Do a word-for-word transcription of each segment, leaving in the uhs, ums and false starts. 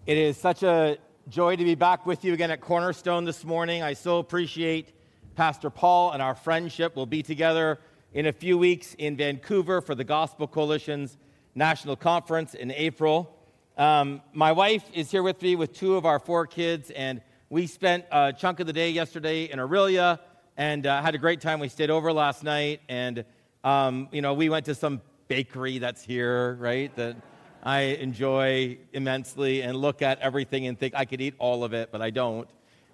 It is such a joy to be back with you again at Cornerstone this morning. I so appreciate Pastor Paul and our friendship. We'll be together in a few weeks in Vancouver for the Gospel Coalition's National Conference in April. Um, my wife is here with me with two of our four kids, and we spent a chunk of the day yesterday in Orillia and uh, had a great time. We stayed over last night, and um, you know, we went to some bakery that's here, right? That I enjoy immensely and look at everything and think I could eat all of it, but I don't.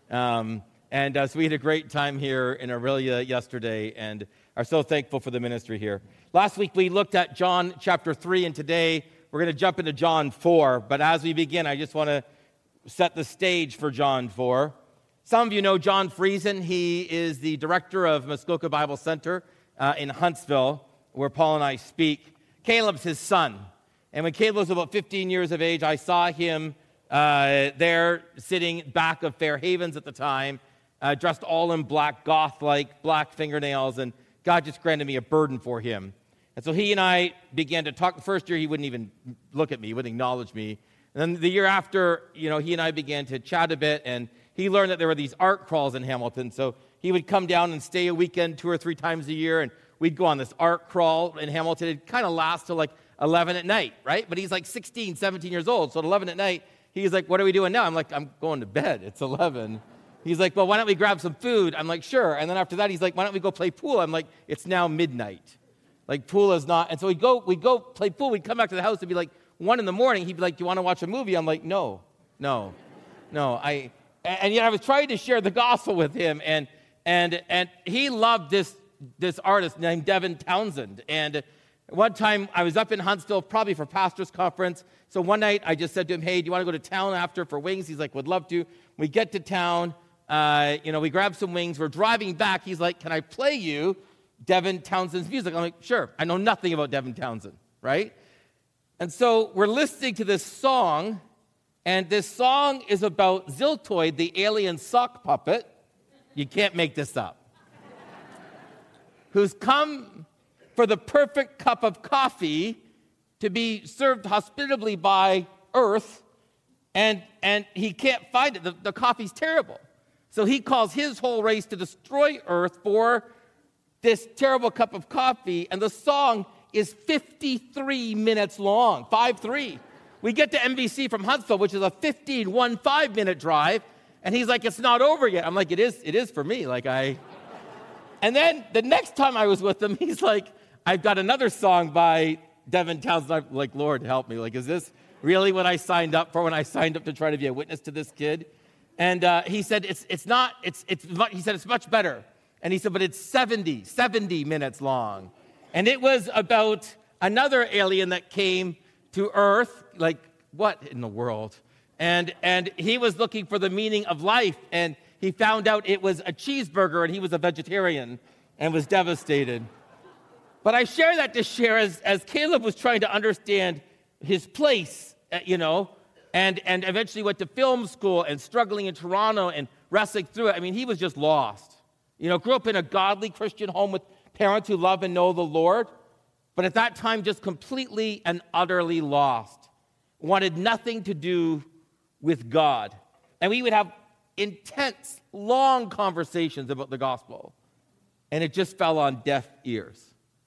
Um, and uh, so we had a great time here in Orillia yesterday and are so thankful for the ministry here. Last week we looked at John chapter three, and today we're going to jump into John four. But as we begin, I just want to set the stage for John four. Some of you know John Friesen. He is the director of Muskoka Bible Center uh, in Huntsville, where Paul and I speak. Caleb's his son. And when Caleb was about fifteen years of age, I saw him uh, there sitting back of Fair Havens at the time, uh, dressed all in black, goth-like, black fingernails, and God just granted me a burden for him. And so he and I began to talk. The first year, he wouldn't even look at me, he wouldn't acknowledge me. And then the year after, you know, he and I began to chat a bit, and he learned that there were these art crawls in Hamilton. So he would come down and stay a weekend two or three times a year, and we'd go on this art crawl in Hamilton. It'd kind of last till like eleven at night, right? But he's like sixteen, seventeen years old. So at eleven at night, he's like, what are we doing now? I'm like, I'm going to bed. It's eleven. He's like, well, why don't we grab some food? I'm like, sure. And then after that, he's like, why don't we go play pool? I'm like, it's now midnight. Like, pool is not. And so we'd go, we'd go play pool. We'd come back to the house. It'd be like one in the morning. He'd be like, do you want to watch a movie? I'm like, no, no, no. I, and yet I was trying to share the gospel with him. And, and, and he loved this, this artist named Devin Townsend. And one time, I was up in Huntsville, probably for pastor's conference. So one night, I just said to him, hey, do you want to go to town after for wings? He's like, would love to. We get to town. Uh, you know, we grab some wings. We're driving back. He's like, can I play you Devin Townsend's music? I'm like, sure. I know nothing about Devin Townsend, right? And so we're listening to this song, and this song is about Ziltoid, the alien sock puppet. You can't make this up. Who's come for the perfect cup of coffee to be served hospitably by Earth, and, and he can't find it. The, the coffee's terrible. So he calls his whole race to destroy Earth for this terrible cup of coffee, and the song is fifty-three minutes long, five three. We get to M B C from Huntsville, which is a fifteen, one, five-minute drive, and he's like, it's not over yet. I'm like, it is, it is for me. Like, I... And then the next time I was with him, he's like, I've got another song by Devin Townsend. I'm like, Lord, help me. Like, is this really what I signed up for when I signed up to try to be a witness to this kid? And uh, he said, it's it's not, it's, it's, he said, it's much better. And he said, but it's seventy, seventy minutes long. And it was about another alien that came to Earth, like, what in the world? And, and he was looking for the meaning of life, and he found out it was a cheeseburger, and he was a vegetarian and was devastated. But I share that to share as, as Caleb was trying to understand his place, uh, you know, and, and eventually went to film school and struggling in Toronto and wrestling through it. I mean, he was just lost. You know, grew up in a godly Christian home with parents who love and know the Lord, but at that time just completely and utterly lost. Wanted nothing to do with God. And we would have intense, long conversations about the gospel, and it just fell on deaf ears.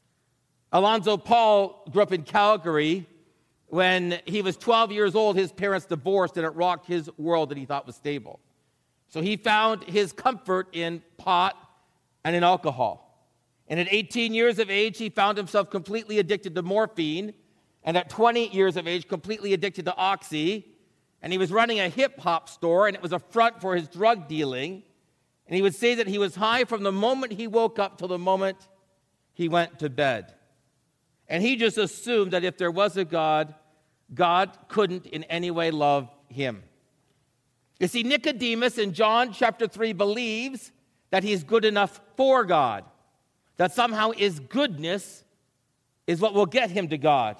Alonzo Paul grew up in Calgary. When he was twelve years old, his parents divorced, and it rocked his world that he thought was stable. So he found his comfort in pot and in alcohol. And at eighteen years of age, he found himself completely addicted to morphine, and at twenty years of age, completely addicted to Oxy. And he was running a hip-hop store, and it was a front for his drug dealing. And he would say that he was high from the moment he woke up till the moment he went to bed. And he just assumed that if there was a God, God couldn't in any way love him. You see, Nicodemus in John chapter three believes that he's good enough for God, that somehow his goodness is what will get him to God.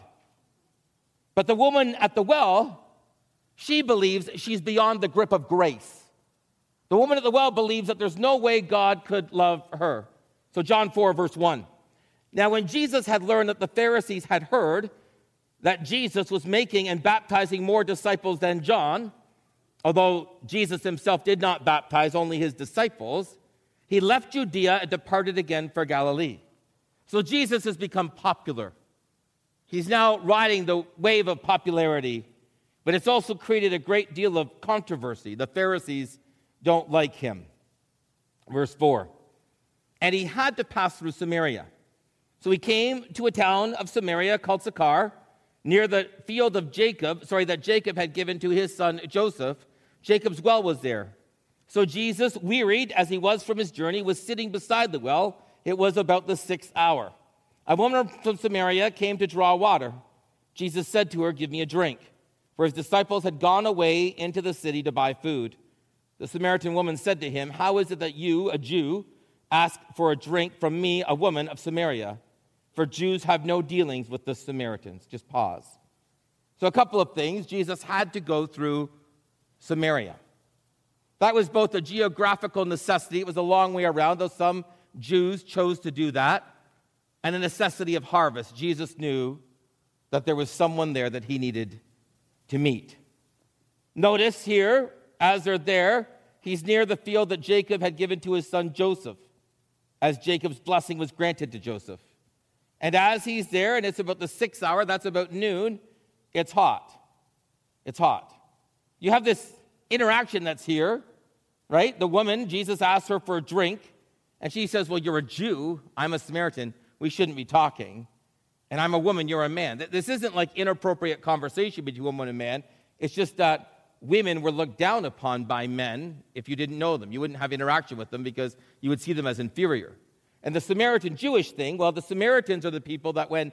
But the woman at the well, she believes she's beyond the grip of grace. The woman at the well believes that there's no way God could love her. So John four, verse one. Now when Jesus had learned that the Pharisees had heard that Jesus was making and baptizing more disciples than John, although Jesus himself did not baptize, only his disciples, he left Judea and departed again for Galilee. So Jesus has become popular. He's now riding the wave of popularity, but it's also created a great deal of controversy. The Pharisees don't like him. Verse four, and he had to pass through Samaria. So he came to a town of Samaria called Sychar, near the field of Jacob, sorry, that Jacob had given to his son Joseph. Jacob's well was there. So Jesus, wearied as he was from his journey, was sitting beside the well. It was about the sixth hour. A woman from Samaria came to draw water. Jesus said to her, give me a drink. For his disciples had gone away into the city to buy food. The Samaritan woman said to him, how is it that you, a Jew, ask for a drink from me, a woman of Samaria? For Jews have no dealings with the Samaritans. Just pause. So a couple of things. Jesus had to go through Samaria. That was both a geographical necessity. It was a long way around, though some Jews chose to do that. And a necessity of harvest. Jesus knew that there was someone there that he needed to meet. Notice here, as they're there, he's near the field that Jacob had given to his son Joseph, as Jacob's blessing was granted to Joseph. And as he's there, and it's about the sixth hour, that's about noon, it's hot. It's hot. You have this interaction that's here, right? The woman, Jesus asks her for a drink, and she says, well, you're a Jew, I'm a Samaritan, we shouldn't be talking. And I'm a woman, you're a man. This isn't like inappropriate conversation between woman and man. It's just that women were looked down upon by men if you didn't know them. You wouldn't have interaction with them because you would see them as inferior. And the Samaritan Jewish thing, well, the Samaritans are the people that when,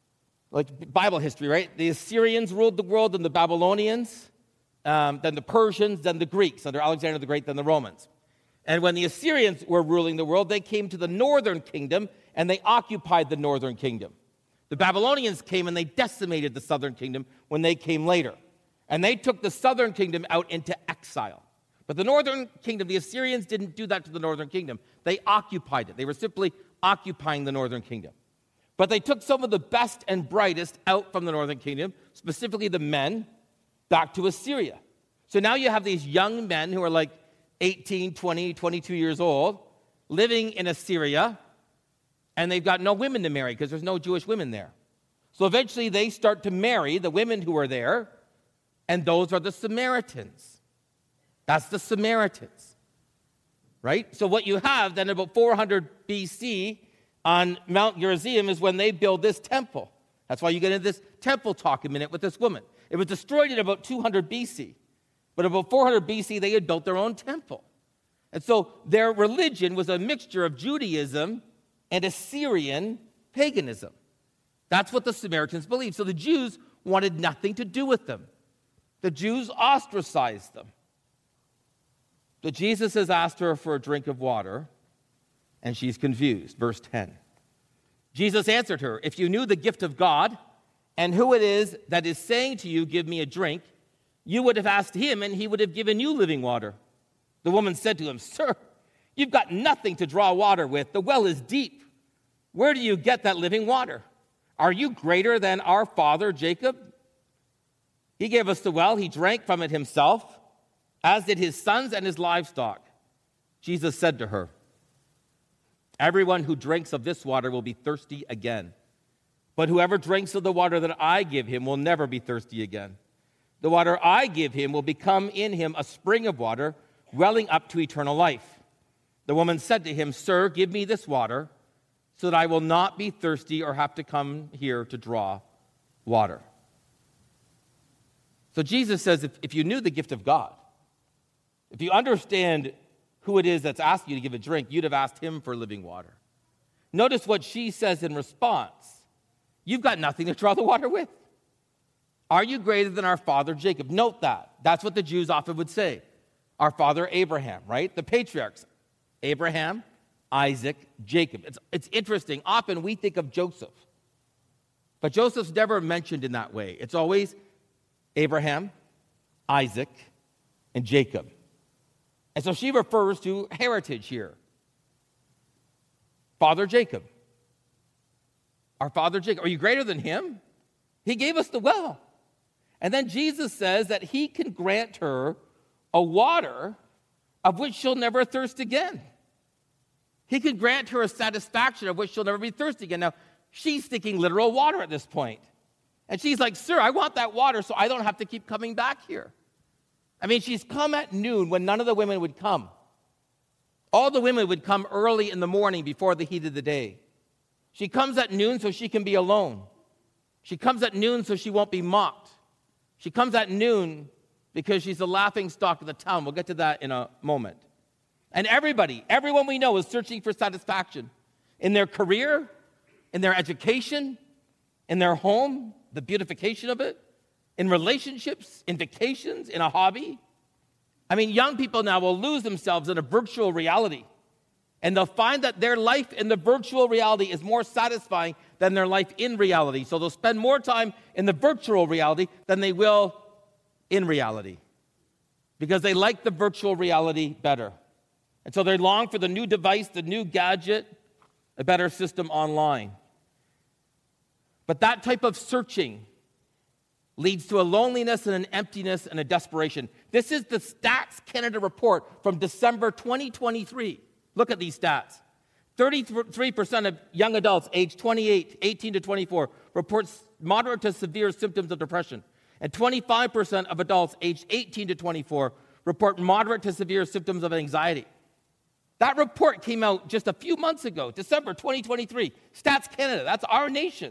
like Bible history, right? The Assyrians ruled the world, then the Babylonians, um, then the Persians, then the Greeks, under Alexander the Great, then the Romans. And when the Assyrians were ruling the world, they came to the northern kingdom, and they occupied the northern kingdom. The Babylonians came, and they decimated the southern kingdom when they came later. And they took the southern kingdom out into exile. But the northern kingdom, the Assyrians didn't do that to the northern kingdom. They occupied it. They were simply occupying the northern kingdom. But they took some of the best and brightest out from the northern kingdom, specifically the men, back to Assyria. So now you have these young men who are like eighteen, twenty, twenty-two years old, living in Assyria, and they've got no women to marry because there's no Jewish women there. So eventually they start to marry the women who are there, and those are the Samaritans. That's the Samaritans, right? So what you have then about four hundred B C on Mount Gerizim is when they build this temple. That's why you get into this temple talk in a minute with this woman. It was destroyed in about two hundred B C. But about four hundred B C, they had built their own temple. And so their religion was a mixture of Judaism and Assyrian paganism. That's what the Samaritans believed. So the Jews wanted nothing to do with them. The Jews ostracized them. So Jesus has asked her for a drink of water, and she's confused. Verse ten. Jesus answered her, if you knew the gift of God and who it is that is saying to you, give me a drink, you would have asked him, and he would have given you living water. The woman said to him, sir, you've got nothing to draw water with. The well is deep. Where do you get that living water? Are you greater than our father Jacob? He gave us the well. He drank from it himself, as did his sons and his livestock. Jesus said to her, everyone who drinks of this water will be thirsty again. But whoever drinks of the water that I give him will never be thirsty again. The water I give him will become in him a spring of water, welling up to eternal life. The woman said to him, sir, give me this water, so that I will not be thirsty or have to come here to draw water. So Jesus says, if, if you knew the gift of God, if you understand who it is that's asking you to give a drink, you'd have asked him for living water. Notice what she says in response. You've got nothing to draw the water with. Are you greater than our father Jacob? Note that. That's what the Jews often would say. Our father Abraham, right? The patriarchs. Abraham, Isaac, Jacob. It's, it's interesting. Often we think of Joseph. But Joseph's never mentioned in that way. It's always Abraham, Isaac, and Jacob. And so she refers to heritage here. Father Jacob. Our father Jacob. Are you greater than him? He gave us the well. And then Jesus says that he can grant her a water of which she'll never thirst again. He can grant her a satisfaction of which she'll never be thirsty again. Now, she's thinking literal water at this point. And she's like, sir, I want that water so I don't have to keep coming back here. I mean, she's come at noon when none of the women would come. All the women would come early in the morning before the heat of the day. She comes at noon so she can be alone. She comes at noon so she won't be mocked. She comes at noon because she's the laughing stock of the town. We'll get to that in a moment. And everybody, everyone we know is searching for satisfaction in their career, in their education, in their home, the beautification of it, in relationships, in vacations, in a hobby. I mean, young people now will lose themselves in a virtual reality, and they'll find that their life in the virtual reality is more satisfying than their life in reality. So they'll spend more time in the virtual reality than they will in reality because they like the virtual reality better. And so they long for the new device, the new gadget, a better system online. But that type of searching leads to a loneliness and an emptiness and a desperation. This is the Stats Canada report from December twenty twenty-three. Look at these stats. thirty-three percent of young adults aged twenty-eight, eighteen to twenty-four reports moderate to severe symptoms of depression. And twenty-five percent of adults aged eighteen to twenty-four report moderate to severe symptoms of anxiety. That report came out just a few months ago, December twenty twenty-three. Stats Canada, that's our nation.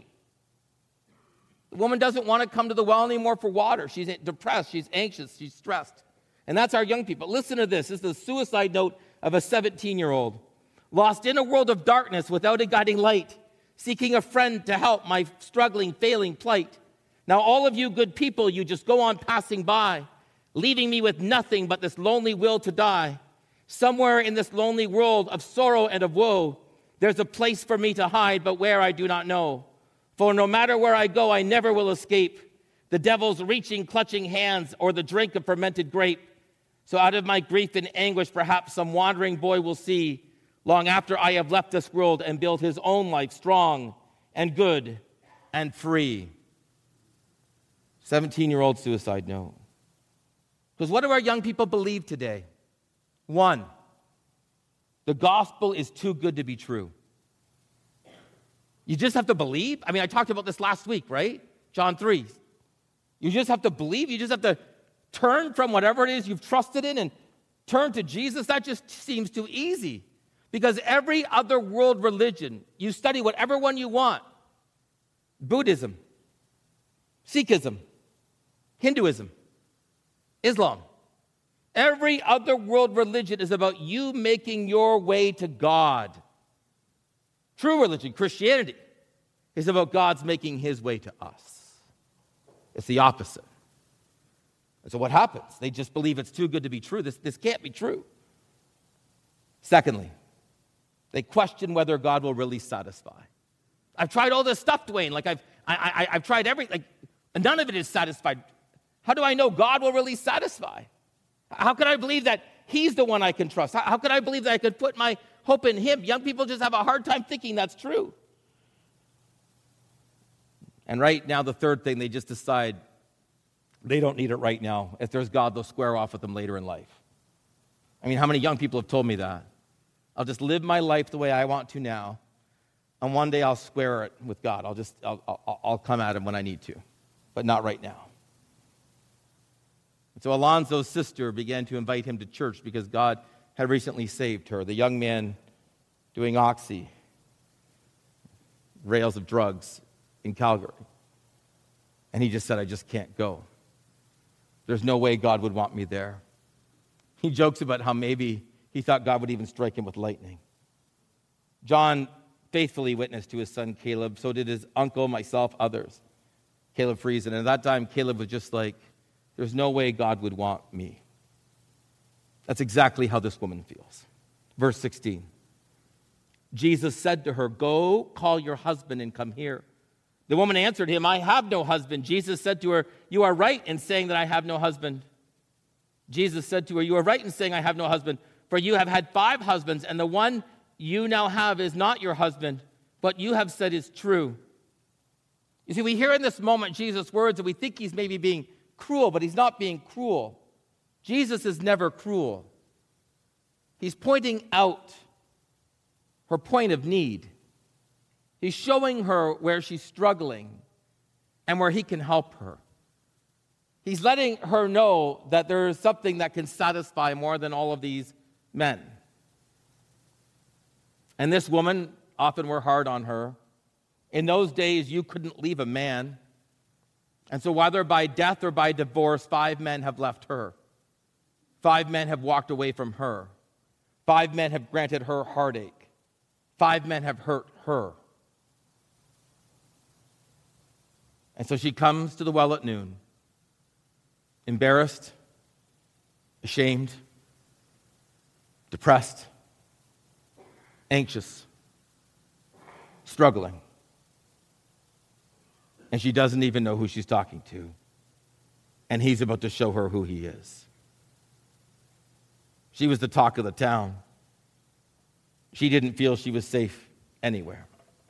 The woman doesn't want to come to the well anymore for water. She's depressed, she's anxious, she's stressed. And that's our young people. Listen to this. This is the suicide note of a seventeen-year-old. Lost in a world of darkness without a guiding light, seeking a friend to help my struggling, failing plight. Now all of you good people, you just go on passing by, leaving me with nothing but this lonely will to die. Somewhere in this lonely world of sorrow and of woe, there's a place for me to hide, but where I do not know. For no matter where I go, I never will escape the devil's reaching, clutching hands or the drink of fermented grape. So out of my grief and anguish, perhaps some wandering boy will see, long after I have left this world, and build his own life strong and good and free. seventeen-year-old suicide note. Because what do our young people believe today? One, the gospel is too good to be true. You just have to believe. I mean, I talked about this last week, right? John three. You just have to believe. You just have to turn from whatever it is you've trusted in and turn to Jesus. That just seems too easy. Because every other world religion, you study whatever one you want. Buddhism, Sikhism, Hinduism, Islam. Every other world religion is about you making your way to God. True religion, Christianity, is about God's making his way to us. It's the opposite. And so what happens? They just believe it's too good to be true. This, this can't be true. Secondly, they question whether God will really satisfy. I've tried all this stuff, Dwayne. Like I've, I, I, I've tried everything. Like, none of it is satisfied. How do I know God will really satisfy? How can I believe that he's the one I can trust? How, how can I believe that I could put my hope in him? Young people just have a hard time thinking that's true. And right now, the third thing, they just decide they don't need it right now. If there's God, they'll square off with him later in life. I mean, how many young people have told me that? I'll just live my life the way I want to now, and one day I'll square it with God. I'll just, I'll, I'll, I'll come at him when I need to, but not right now. And so Alonzo's sister began to invite him to church because God had recently saved her. The young man doing oxy, rails of drugs in Calgary. And he just said, I just can't go. There's no way God would want me there. He jokes about how maybe he thought God would even strike him with lightning. John faithfully witnessed to his son Caleb. So did his uncle, myself, others. Caleb Friesen. And at that time, Caleb was just like, there's no way God would want me. That's exactly how this woman feels. Verse sixteen. Jesus said to her, go call your husband and come here. The woman answered him, I have no husband. Jesus said to her, you are right in saying that I have no husband. Jesus said to her, you are right in saying I have no husband, for you have had five husbands, and the one you now have is not your husband. What you have said is true. You see, we hear in this moment Jesus' words and we think he's maybe being cruel, but he's not being cruel. Jesus is never cruel. He's pointing out her point of need. He's showing her where she's struggling and where he can help her. He's letting her know that there is something that can satisfy more than all of these men. And this woman, often we're hard on her. In those days, you couldn't leave a man. And so whether by death or by divorce, five men have left her. Five men have walked away from her. Five men have granted her heartache. Five men have hurt her. And so she comes to the well at noon, embarrassed, ashamed, depressed, anxious, struggling. And she doesn't even know who she's talking to. And he's about to show her who he is. She was the talk of the town. She didn't feel she was safe anywhere.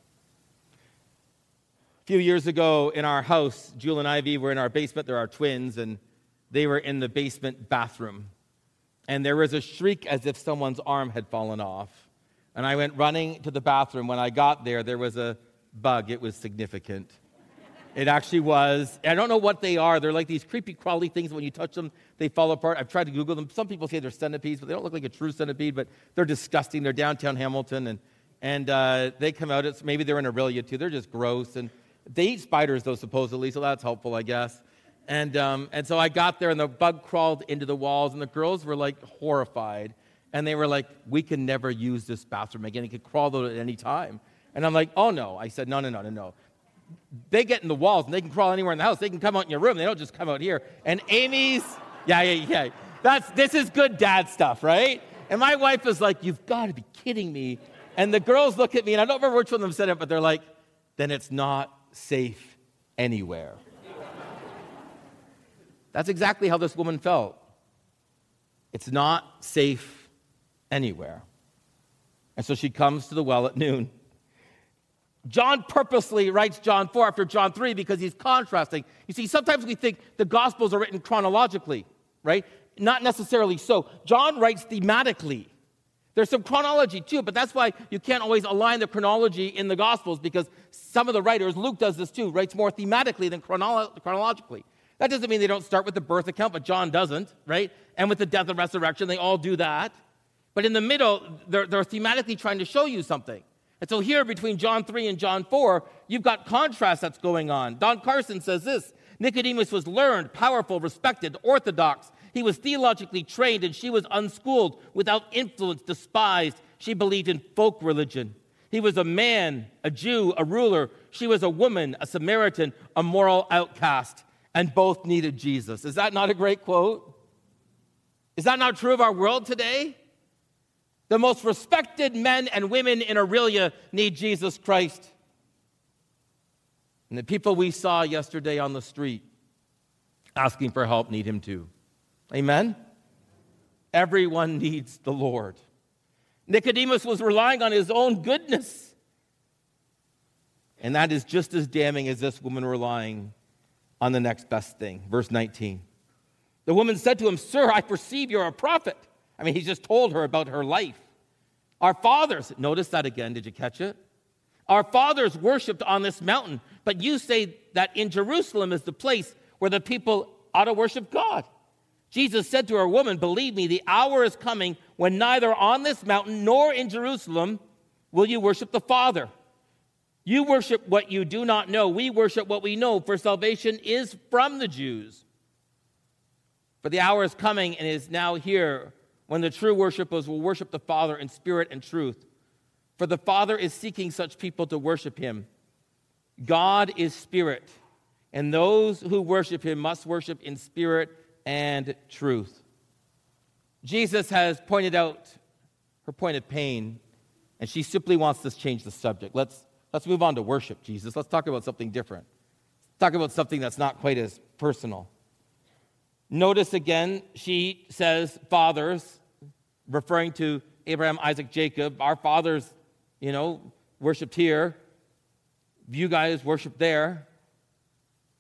A few years ago in our house, Jewel and Ivy were in our basement. They're our twins, and they were in the basement bathroom. And there was a shriek as if someone's arm had fallen off. And I went running to the bathroom. When I got there, there was a bug. It was significant. It actually was. I don't know what they are. They're like these creepy, crawly things. When you touch them, they fall apart. I've tried to Google them. Some people say they're centipedes, but they don't look like a true centipede, but they're disgusting. They're downtown Hamilton, and and uh, they come out. It's, maybe they're in Aurelia, too. They're just gross. And they eat spiders, though, supposedly, so that's helpful, I guess. And um, and so I got there, and the bug crawled into the walls, and the girls were, like, horrified. And they were like, we can never use this bathroom again. It could crawl out at any time. And I'm like, oh, no. I said, no, no, no, no, no. They get in the walls, and they can crawl anywhere in the house. They can come out in your room. They don't just come out here. And Amy's, yeah, yeah, yeah. That's, this is good dad stuff, right? And my wife is like, you've got to be kidding me. And the girls look at me, and I don't remember which one of them said it, but they're like, then it's not safe anywhere. That's exactly how this woman felt. It's not safe anywhere. And so she comes to the well at noon. John purposely writes John four after John three because he's contrasting. You see, sometimes we think the Gospels are written chronologically, right? Not necessarily so. John writes thematically. There's some chronology too, but that's why you can't always align the chronology in the Gospels, because some of the writers, Luke does this too, writes more thematically than chronolo- chronologically. That doesn't mean they don't start with the birth account, but John doesn't, right? And with the death and resurrection, they all do that. But in the middle, they're, they're thematically trying to show you something. And so here, between John three and John four, you've got contrast that's going on. Don Carson says this: Nicodemus was learned, powerful, respected, orthodox. He was theologically trained, and she was unschooled, without influence, despised. She believed in folk religion. He was a man, a Jew, a ruler. She was a woman, a Samaritan, a moral outcast. And both needed Jesus. Is that not a great quote? Is that not true of our world today? The most respected men and women in Aurelia need Jesus Christ. And the people we saw yesterday on the street asking for help need him too. Amen? Everyone needs the Lord. Nicodemus was relying on his own goodness. And that is just as damning as this woman relying on the next best thing. Verse nineteen. The woman said to him, "Sir, I perceive you're a prophet." I mean, he just told her about her life. Our fathers, notice that again, did you catch it? Our fathers worshipped on this mountain, but you say that in Jerusalem is the place where the people ought to worship God. Jesus said to her, "Woman, believe me, the hour is coming when neither on this mountain nor in Jerusalem will you worship the Father. You worship what you do not know. We worship what we know, for salvation is from the Jews. For the hour is coming and is now here when the true worshipers will worship the Father in spirit and truth. For the Father is seeking such people to worship him. God is spirit, and those who worship him must worship in spirit and truth." Jesus has pointed out her point of pain, and she simply wants to change the subject. Let's Let's move on to worship, Jesus. Let's talk about something different. Let's talk about something that's not quite as personal. Notice again, she says, fathers, referring to Abraham, Isaac, Jacob. Our fathers, you know, worshipped here. You guys worship there.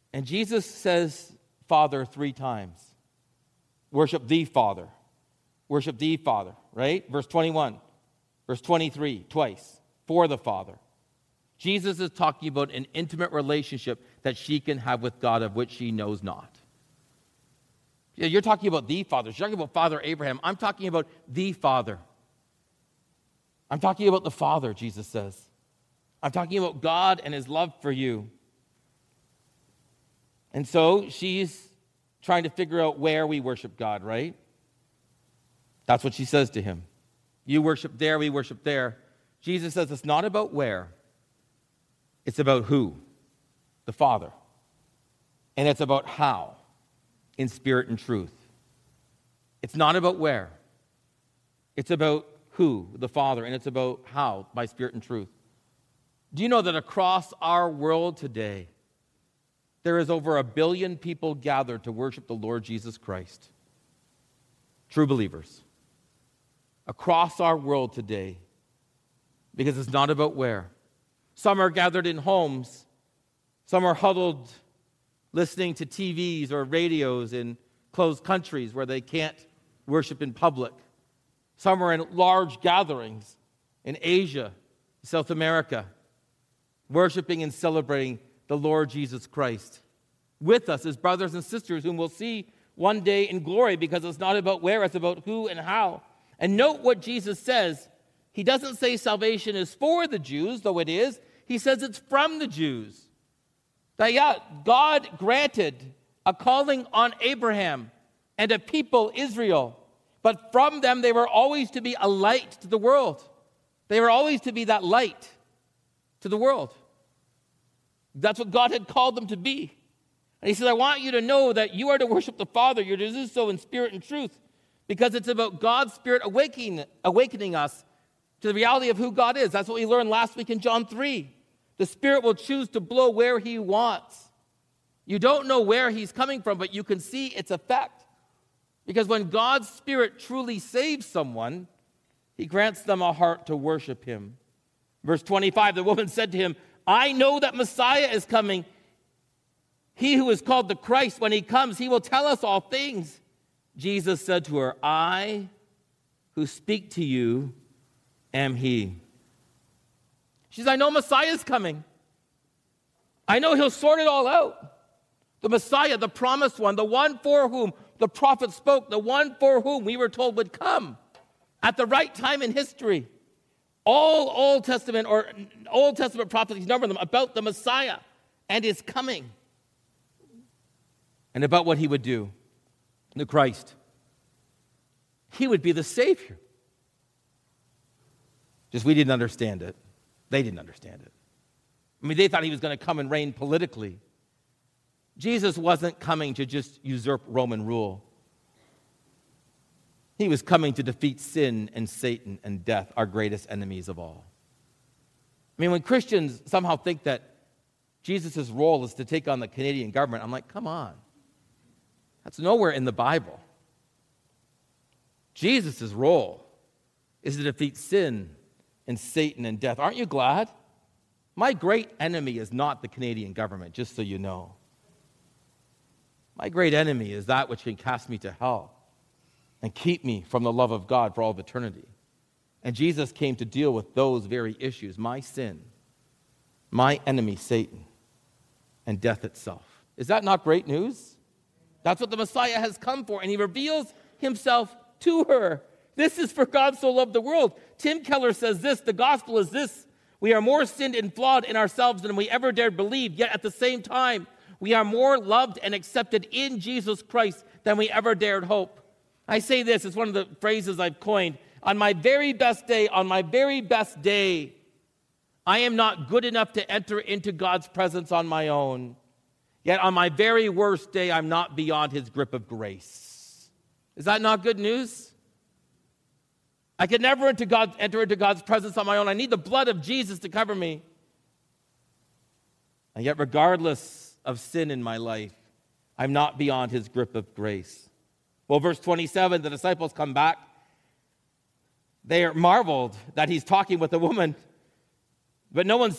And Jesus says Father three times. Worship the Father. Worship the Father, right? Verse twenty-one, verse twenty-three, twice, for the Father. Jesus is talking about an intimate relationship that she can have with God of which she knows not. Yeah, you're talking about the Father. You're talking about Father Abraham. I'm talking about the Father. I'm talking about the Father, Jesus says. I'm talking about God and his love for you. And so she's trying to figure out where we worship God, right? That's what she says to him. You worship there, we worship there. Jesus says it's not about where. It's about who? The Father. And it's about how? In spirit and truth. It's not about where. It's about who? The Father. And it's about how? By spirit and truth. Do you know that across our world today, there is over a billion people gathered to worship the Lord Jesus Christ? True believers. Across our world today, because it's not about where. Some are gathered in homes. Some are huddled listening to T Vs or radios in closed countries where they can't worship in public. Some are in large gatherings in Asia, South America, worshiping and celebrating the Lord Jesus Christ with us as brothers and sisters whom we'll see one day in glory, because it's not about where, it's about who and how. And note what Jesus says. He doesn't say salvation is for the Jews, though it is. He says it's from the Jews. That, yeah, God granted a calling on Abraham and a people, Israel. But from them, they were always to be a light to the world. They were always to be that light to the world. That's what God had called them to be. And he says, I want you to know that you are to worship the Father. You're to do so in spirit and truth, because it's about God's Spirit awakening, awakening us to the reality of who God is. That's what we learned last week in John three. The Spirit will choose to blow where he wants. You don't know where he's coming from, but you can see its effect. Because when God's Spirit truly saves someone, he grants them a heart to worship him. Verse twenty-five, the woman said to him, I know that Messiah is coming. He who is called the Christ, when he comes, he will tell us all things. Jesus said to her, I who speak to you am he. She says, I know Messiah is coming. I know he'll sort it all out. The Messiah, the promised one, the one for whom the prophet spoke, the one for whom we were told would come at the right time in history. All Old Testament or Old Testament prophecies, number them, about the Messiah and his coming, and about what he would do, the Christ. He would be the Savior. Just we didn't understand it. They didn't understand it. I mean, they thought he was going to come and reign politically. Jesus wasn't coming to just usurp Roman rule. He was coming to defeat sin and Satan and death, our greatest enemies of all. I mean, when Christians somehow think that Jesus' role is to take on the Canadian government, I'm like, come on. That's nowhere in the Bible. Jesus' role is to defeat sin and Satan and death. Aren't you glad? My great enemy is not the Canadian government, just so you know. My great enemy is that which can cast me to hell and keep me from the love of God for all of eternity. And Jesus came to deal with those very issues, my sin, my enemy, Satan, and death itself. Is that not great news? That's what the Messiah has come for, and he reveals himself to her. This is for God so loved the world. Tim Keller says this, the gospel is this: we are more sinned and flawed in ourselves than we ever dared believe, yet at the same time, we are more loved and accepted in Jesus Christ than we ever dared hope. I say this, it's one of the phrases I've coined. On my very best day, on my very best day, I am not good enough to enter into God's presence on my own. Yet on my very worst day, I'm not beyond his grip of grace. Is that not good news? I can never enter, God, enter into God's presence on my own. I need the blood of Jesus to cover me. And yet, regardless of sin in my life, I'm not beyond his grip of grace. Well, verse twenty-seven, the disciples come back. They are marveled that he's talking with a woman. But no one said,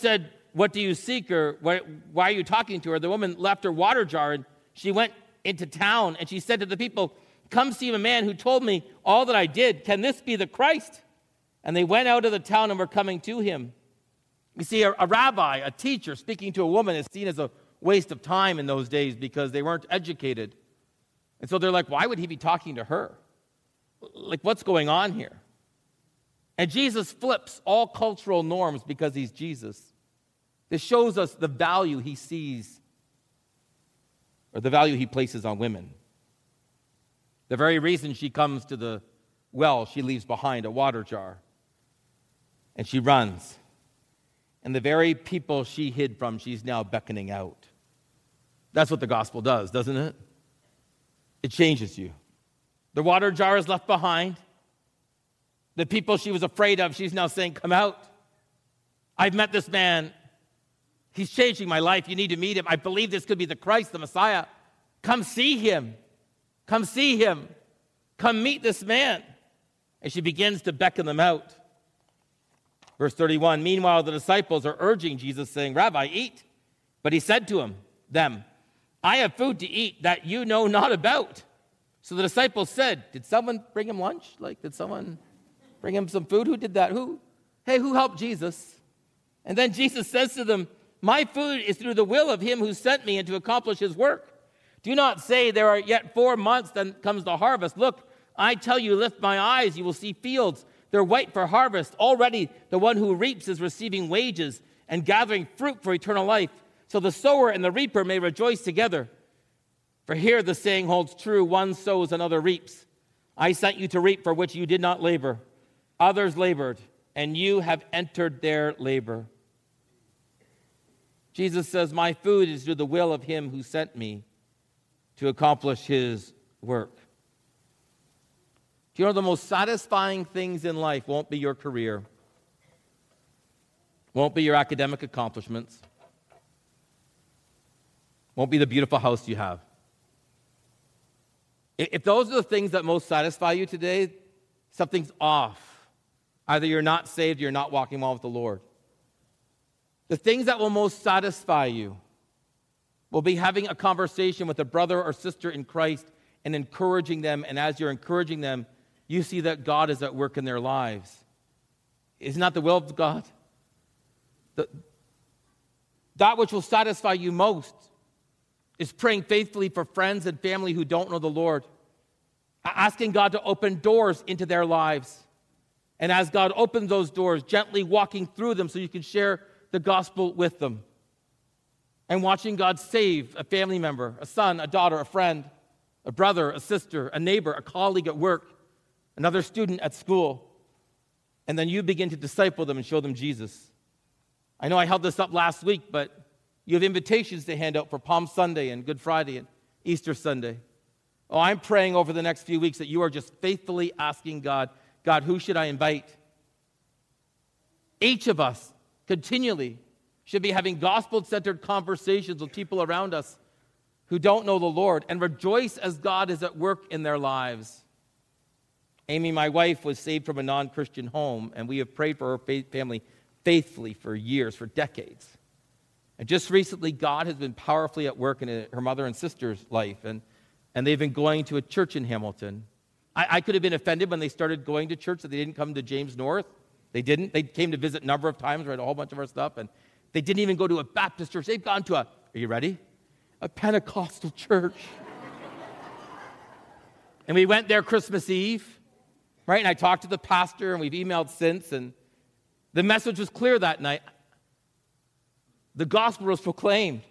what do you seek? Or why, why are you talking to her? The woman left her water jar and she went into town and she said to the people, come see a man who told me all that I did. Can this be the Christ? And they went out of the town and were coming to him. You see, a, a rabbi, a teacher, speaking to a woman is seen as a waste of time in those days because they weren't educated. And so they're like, why would he be talking to her? Like, what's going on here? And Jesus flips all cultural norms because he's Jesus. This shows us the value he sees, or the value he places on women. The very reason she comes to the well, she leaves behind a water jar. And she runs. And the very people she hid from, she's now beckoning out. That's what the gospel does, doesn't it? It changes you. The water jar is left behind. The people she was afraid of, she's now saying, come out. I've met this man. He's changing my life. You need to meet him. I believe this could be the Christ, the Messiah. Come see him. Come see him. Come meet this man. And she begins to beckon them out. Verse thirty-one, meanwhile, the disciples are urging Jesus, saying, Rabbi, eat. But he said to him, them, I have food to eat that you know not about. So the disciples said, did someone bring him lunch? Like, did someone bring him some food? Who did that? Who? Hey, who helped Jesus? And then Jesus says to them, my food is through the will of him who sent me and to accomplish his work. Do not say there are yet four months, then comes the harvest. Look, I tell you, lift my eyes, you will see fields. They're white for harvest. Already the one who reaps is receiving wages and gathering fruit for eternal life. So the sower and the reaper may rejoice together. For here the saying holds true, one sows, another reaps. I sent you to reap for which you did not labor. Others labored, and you have entered their labor. Jesus says, my food is to the will of him who sent me to accomplish his work. Do you know the most satisfying things in life won't be your career, won't be your academic accomplishments, won't be the beautiful house you have. If those are the things that most satisfy you today, something's off. Either you're not saved or you're not walking well with the Lord. The things that will most satisfy you will be having a conversation with a brother or sister in Christ and encouraging them. And as you're encouraging them, you see that God is at work in their lives. Isn't that the will of God? The, that which will satisfy you most is praying faithfully for friends and family who don't know the Lord, asking God to open doors into their lives. And as God opens those doors, gently walking through them so you can share the gospel with them. And watching God save a family member, a son, a daughter, a friend, a brother, a sister, a neighbor, a colleague at work, another student at school. And then you begin to disciple them and show them Jesus. I know I held this up last week, but you have invitations to hand out for Palm Sunday and Good Friday and Easter Sunday. Oh, I'm praying over the next few weeks that you are just faithfully asking God, God, who should I invite? Each of us continually should be having gospel-centered conversations with people around us who don't know the Lord and rejoice as God is at work in their lives. Amy, my wife, was saved from a non-Christian home, and we have prayed for her family faithfully for years, for decades. And just recently, God has been powerfully at work in her mother and sister's life, and, and they've been going to a church in Hamilton. I, I could have been offended when they started going to church that they didn't come to James North. They didn't. They came to visit a number of times, read a whole bunch of our stuff, and they didn't even go to a Baptist church. They've gone to a, are you ready? A Pentecostal church. And we went there Christmas Eve, right? And I talked to the pastor, and we've emailed since, and the message was clear that night. The gospel was proclaimed.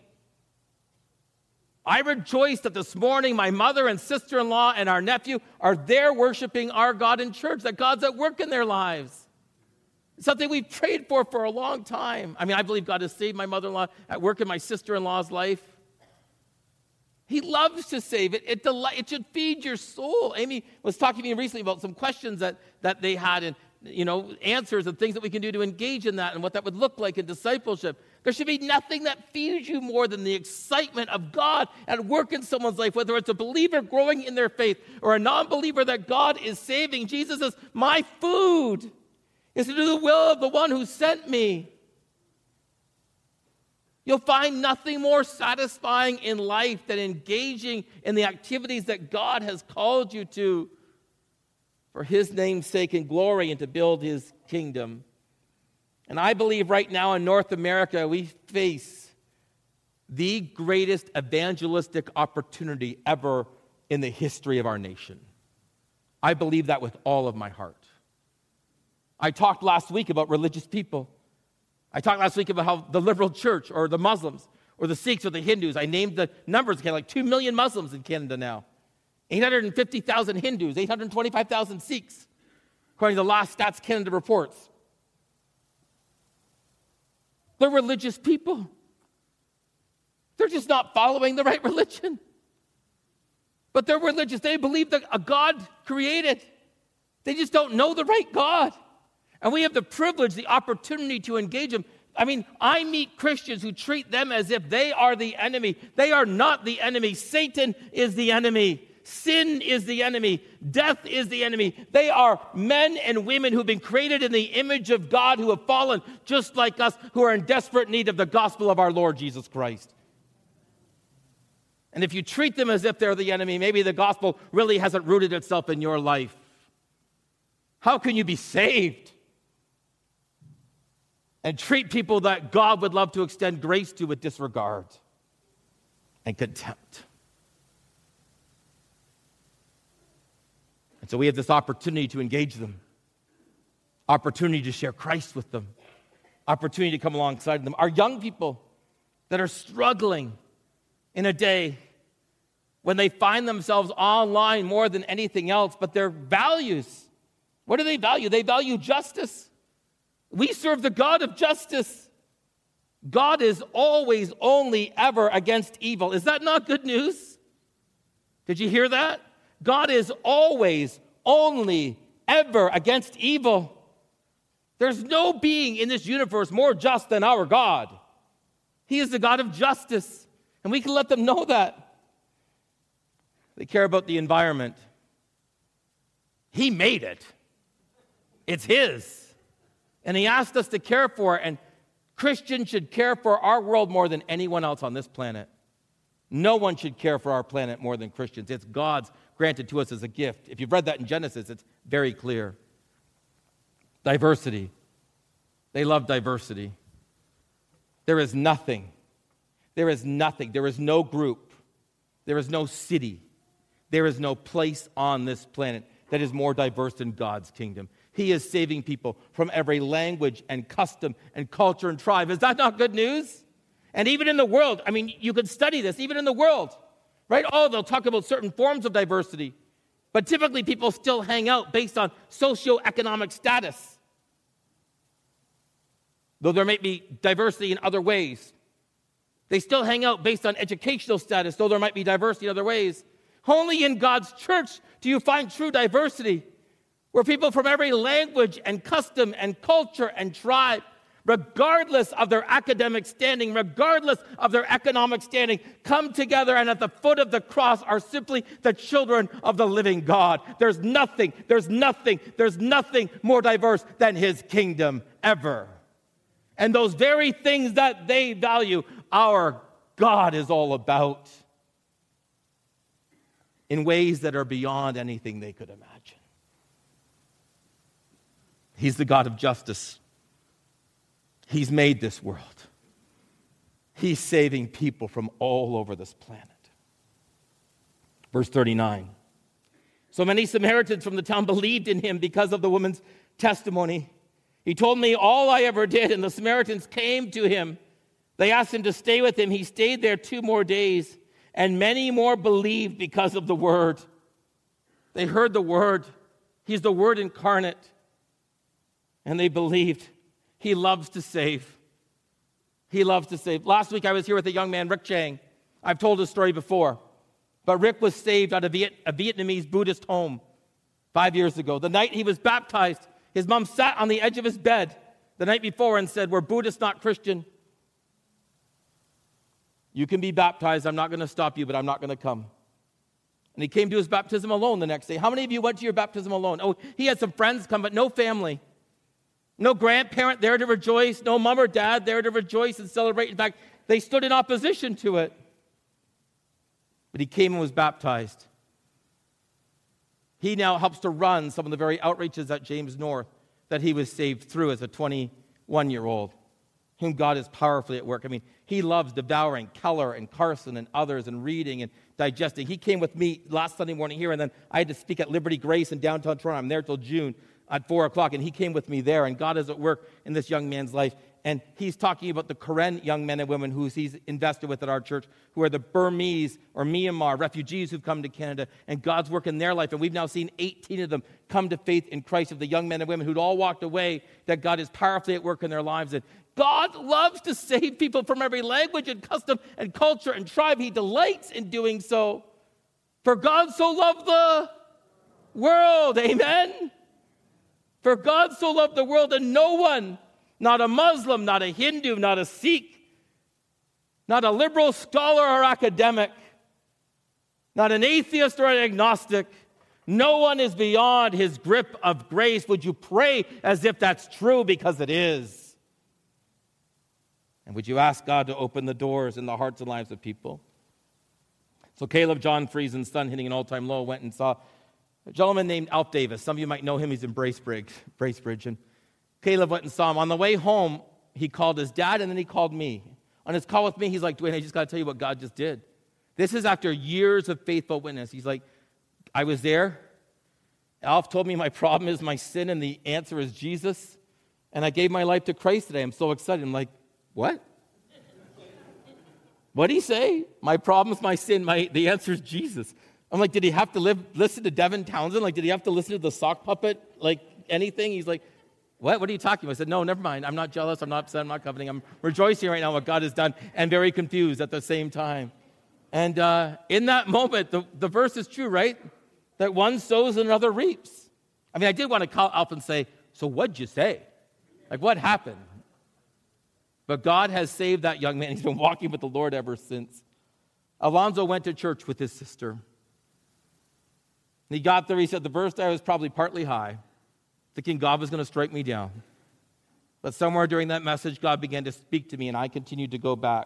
I rejoice that this morning my mother and sister-in-law and our nephew are there worshiping our God in church, that God's at work in their lives. It's something we've prayed for for a long time. I mean, I believe God has saved my mother-in-law at work in my sister-in-law's life. He loves to save it. It, del- it should feed your soul. Amy was talking to me recently about some questions that, that they had and, you know, answers and things that we can do to engage in that and what that would look like in discipleship. There should be nothing that feeds you more than the excitement of God at work in someone's life, whether it's a believer growing in their faith or a non-believer that God is saving. Jesus says, my food is to do the will of the one who sent me. You'll find nothing more satisfying in life than engaging in the activities that God has called you to for his name's sake and glory and to build his kingdom. And I believe right now in North America, we face the greatest evangelistic opportunity ever in the history of our nation. I believe that with all of my heart. I talked last week about religious people. I talked last week about how the liberal church or the Muslims or the Sikhs or the Hindus, I named the numbers again, like two million Muslims in Canada now, eight hundred fifty thousand Hindus, eight hundred twenty-five thousand Sikhs, according to the last Stats Canada reports. They're religious people. They're just not following the right religion. But they're religious. They believe that a God created. They just don't know the right God. And we have the privilege, the opportunity to engage them. I mean, I meet Christians who treat them as if they are the enemy. They are not the enemy. Satan is the enemy. Sin is the enemy. Death is the enemy. They are men and women who've been created in the image of God, who have fallen just like us, who are in desperate need of the gospel of our Lord Jesus Christ. And if you treat them as if they're the enemy, maybe the gospel really hasn't rooted itself in your life. How can you be saved and treat people that God would love to extend grace to with disregard and contempt? And so we have this opportunity to engage them, opportunity to share Christ with them, opportunity to come alongside them. Our young people that are struggling in a day when they find themselves online more than anything else, but their values, what do they value? They value justice. We serve the God of justice. God is always, only, ever against evil. Is that not good news? Did you hear that? God is always, only, ever against evil. There's no being in this universe more just than our God. He is the God of justice, and we can let them know that. They care about the environment. He made it. It's his. And he asked us to care for it, and Christians should care for our world more than anyone else on this planet. No one should care for our planet more than Christians. It's God's granted to us as a gift. If you've read that in Genesis, it's very clear. Diversity. They love diversity. There is nothing. There is nothing. There is no group. There is no city. There is no place on this planet that is more diverse than God's kingdom. He is saving people from every language and custom and culture and tribe. Is that not good news? And even in the world, I mean, you could study this, even in the world, right? Oh, they'll talk about certain forms of diversity, but typically people still hang out based on socioeconomic status, though there may be diversity in other ways. They still hang out based on educational status, though there might be diversity in other ways. Only in God's church do you find true diversity, where people from every language and custom and culture and tribe, regardless of their academic standing, regardless of their economic standing, come together and at the foot of the cross are simply the children of the living God. There's nothing, there's nothing, there's nothing more diverse than his kingdom ever. And those very things that they value, our God is all about in ways that are beyond anything they could imagine. He's the God of justice. He's made this world. He's saving people from all over this planet. Verse thirty-nine. So many Samaritans from the town believed in him because of the woman's testimony. He told me all I ever did, and the Samaritans came to him. They asked him to stay with him. He stayed there two more days, and many more believed because of the word. They heard the word. He's the word incarnate. And they believed. He loves to save. He loves to save. Last week I was here with a young man, Rick Chang. I've told his story before. But Rick was saved out of Viet- a Vietnamese Buddhist home five years ago. The night he was baptized, his mom sat on the edge of his bed the night before and said, "We're Buddhist, not Christian. You can be baptized. I'm not going to stop you, but I'm not going to come." And he came to his baptism alone the next day. How many of you went to your baptism alone? Oh, he had some friends come, but no family. No grandparent there to rejoice. No mom or dad there to rejoice and celebrate. In fact, They stood in opposition to it. But he came and was baptized. He now helps to run some of the very outreaches at James North that he was saved through as a twenty-one-year-old, whom God is powerfully at work. I mean, he loves devouring Keller and Carson and others and reading and digesting. He came with me last Sunday morning here, and then I had to speak at Liberty Grace in downtown Toronto. I'm there till June at four o'clock, and he came with me there, and God is at work in this young man's life. And he's talking about the Karen young men and women who he's invested with at our church, who are the Burmese or Myanmar refugees who've come to Canada, and God's work in their life. And we've now seen eighteen of them come to faith in Christ, of the young men and women who'd all walked away, that God is powerfully at work in their lives. And God loves to save people from every language and custom and culture and tribe. He delights in doing so. For God so loved the world, amen? For God so loved the world, and no one, not a Muslim, not a Hindu, not a Sikh, not a liberal scholar or academic, not an atheist or an agnostic, no one is beyond his grip of grace. Would you pray as if that's true? Because it is. And would you ask God to open the doors in the hearts and lives of people? So Caleb John Friesen's son, hitting an all-time low, went and saw a gentleman named Alf Davis. Some of you might know him. He's in Bracebridge. Bracebridge. And Caleb went and saw him. On the way home, he called his dad, and then he called me. On his call with me, he's like, Dwayne, I just got to tell you what God just did. This is after years of faithful witness. He's like, I was there. Alf told me my problem is my sin, and the answer is Jesus. And I gave my life to Christ today. I'm so excited. I'm like, what? What did he say? My problem is my sin. My, the answer is Jesus. I'm like, did he have to live, listen to Devin Townsend? Like, did he have to listen to the sock puppet? Like, anything? He's like, what? What are you talking about? I said, no, never mind. I'm not jealous. I'm not upset. I'm not coveting. I'm rejoicing right now what God has done, and very confused at the same time. And uh, in that moment, the, the verse is true, right? That one sows and another reaps. I mean, I did want to call up and say, so what'd you say? Like, what happened? But God has saved that young man. He's been walking with the Lord ever since. Alonzo went to church with his sister. And he got there. He said, the first day I was probably partly high, thinking God was going to strike me down. But somewhere during that message, God began to speak to me, and I continued to go back.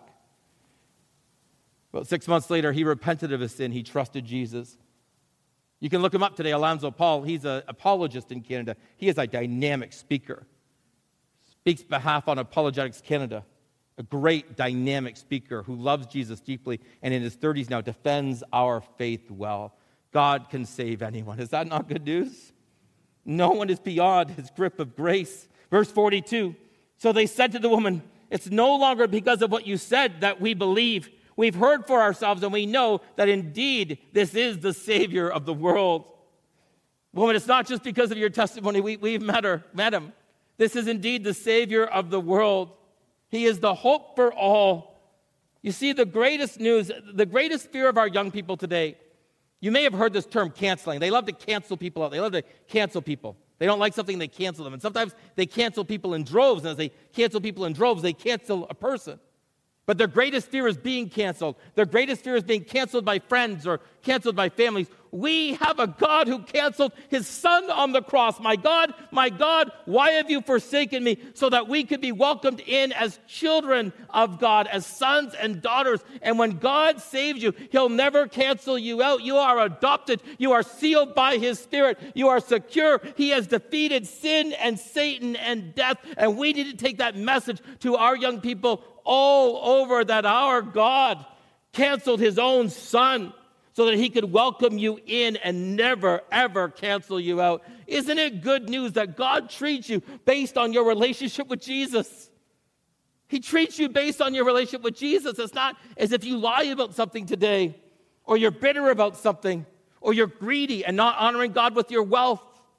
About six months later, he repented of his sin. He trusted Jesus. You can look him up today, Alonzo Paul. He's an apologist in Canada. He is a dynamic speaker. Speaks behalf on Apologetics Canada. A great dynamic speaker who loves Jesus deeply, and in his thirties now defends our faith well. God can save anyone. Is that not good news? No one is beyond his grip of grace. Verse forty-two, so they said to the woman, it's no longer because of what you said that we believe. We've heard for ourselves, and we know that indeed this is the Savior of the world. Woman, it's not just because of your testimony. We, we've met her, met him. This is indeed the Savior of the world. He is the hope for all. You see, the greatest news, the greatest fear of our young people today, you may have heard this term canceling. They love to cancel people out. They love to cancel people. They don't like something, they cancel them. And sometimes they cancel people in droves. And as they cancel people in droves, they cancel a person. But their greatest fear is being canceled. Their greatest fear is being canceled by friends or canceled by families. We have a God who canceled his son on the cross. My God, my God, why have you forsaken me? So that we could be welcomed in as children of God, as sons and daughters. And when God saves you, he'll never cancel you out. You are adopted. You are sealed by his Spirit. You are secure. He has defeated sin and Satan and death. And we need to take that message to our young people all over, that our God canceled his own son so that he could welcome you in and never, ever cancel you out. Isn't it good news that God treats you based on your relationship with Jesus? He treats you based on your relationship with Jesus. It's not as if you lie about something today, or you're bitter about something, or you're greedy and not honoring God with your wealth.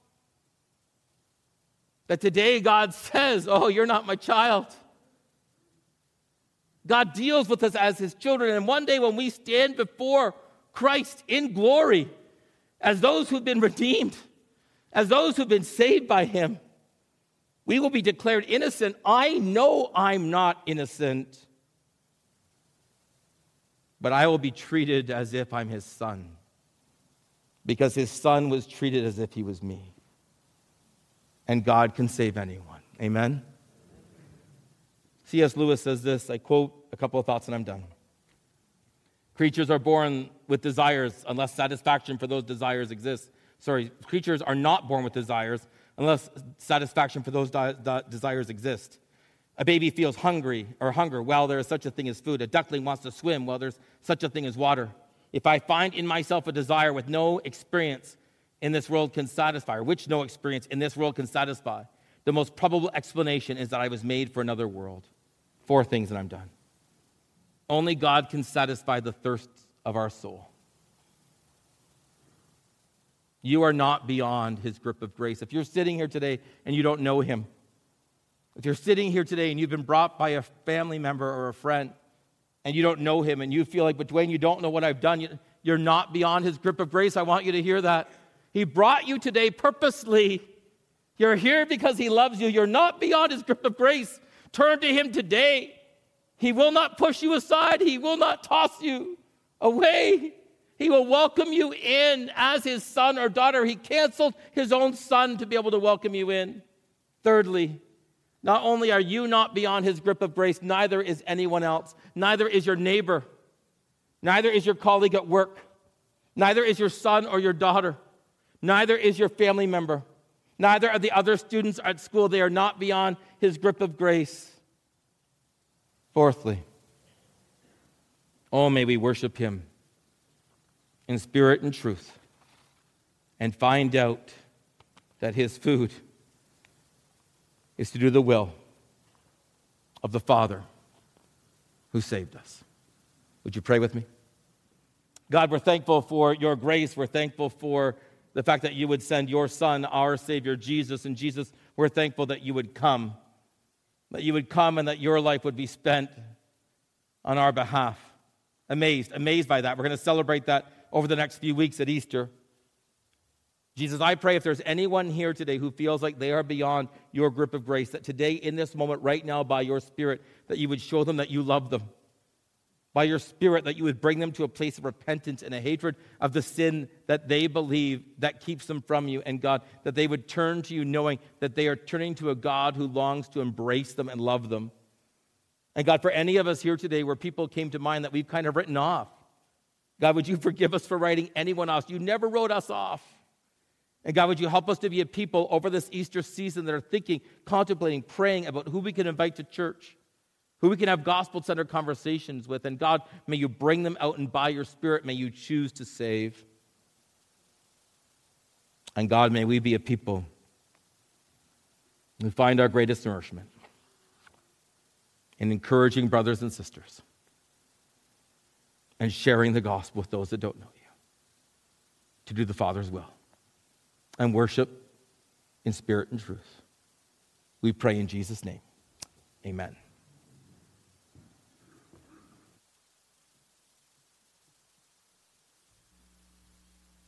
That today God says, oh, you're not my child. God deals with us as his children. And one day when we stand before Christ in glory, as those who've been redeemed, as those who've been saved by him, we will be declared innocent. I know I'm not innocent, but I will be treated as if I'm his son, because his son was treated as if he was me. And God can save anyone. Amen? C S Lewis says this, I quote, a couple of thoughts and I'm done. Creatures are born with desires unless satisfaction for those desires exists. Sorry, creatures are not born with desires unless satisfaction for those di- di- desires exist. A baby feels hungry or hunger while there is such a thing as food. A duckling wants to swim while there's such a thing as water. If I find in myself a desire with no experience in this world can satisfy, or which no experience in this world can satisfy, the most probable explanation is that I was made for another world. Four things and I'm done. Only God can satisfy the thirst of our soul. You are not beyond his grip of grace. If you're sitting here today and you don't know him, if you're sitting here today and you've been brought by a family member or a friend and you don't know him and you feel like, but Dwayne, you don't know what I've done, you're not beyond his grip of grace. I want you to hear that. He brought you today purposely. You're here because he loves you. You're not beyond his grip of grace. Turn to him today. He will not push you aside. He will not toss you away. He will welcome you in as his son or daughter. He canceled his own son to be able to welcome you in. Thirdly, not only are you not beyond his grip of grace, neither is anyone else. Neither is your neighbor. Neither is your colleague at work. Neither is your son or your daughter. Neither is your family member. Neither are the other students at school. They are not beyond his grip of grace. Fourthly, oh, may we worship him in spirit and truth and find out that his food is to do the will of the Father who saved us. Would you pray with me? God, we're thankful for your grace. We're thankful for the fact that you would send your Son, our Savior, Jesus. And Jesus, we're thankful that you would come, that you would come and that your life would be spent on our behalf. Amazed, amazed by that. We're going to celebrate that over the next few weeks at Easter. Jesus, I pray if there's anyone here today who feels like they are beyond your grip of grace, that today, in this moment, right now, by your Spirit, that you would show them that you love them. By your Spirit, that you would bring them to a place of repentance and a hatred of the sin that they believe that keeps them from you. And God, that they would turn to you knowing that they are turning to a God who longs to embrace them and love them. And God, for any of us here today where people came to mind that we've kind of written off, God, would you forgive us for writing anyone else? You never wrote us off. And God, would you help us to be a people over this Easter season that are thinking, contemplating, praying about who we can invite to church, who we can have gospel-centered conversations with. And God, may you bring them out, and by your Spirit, may you choose to save. And God, may we be a people who find our greatest nourishment in encouraging brothers and sisters and sharing the gospel with those that don't know you, to do the Father's will and worship in spirit and truth. We pray in Jesus' name. Amen.